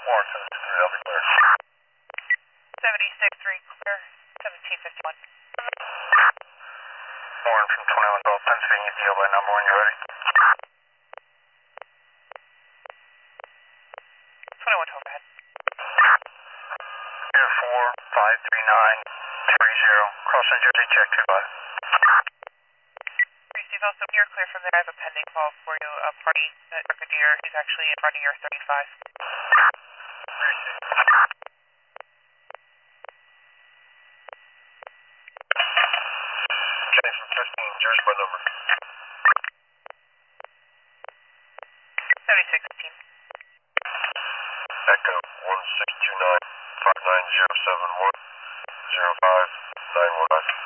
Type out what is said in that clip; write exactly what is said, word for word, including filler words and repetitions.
Warren, seventy-six three, that'll be clear. seventy-six three, clear, seventeen fifty-one. Warren from twenty-one twelve, Pennsylvania, D O by number when you're ready. twenty-one twelve, go ahead. Air four five three nine three zero, cross New Jersey, check two five. Steve, also, you're clear from there. I have a pending call for you. A party at Brigadier. He's actually in front of your thirty-five. Jenny from fifteen, Jersey by number. seventy-six fifteen. Echo one six two nine five nine zero seven one zero five nine one five.